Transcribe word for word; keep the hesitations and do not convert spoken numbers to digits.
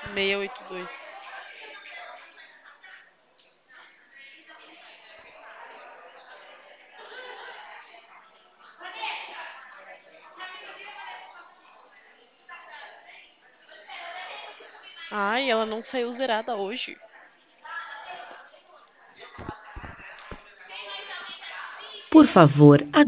seis oito dois. Ai, ela não saiu zerada hoje. Por favor,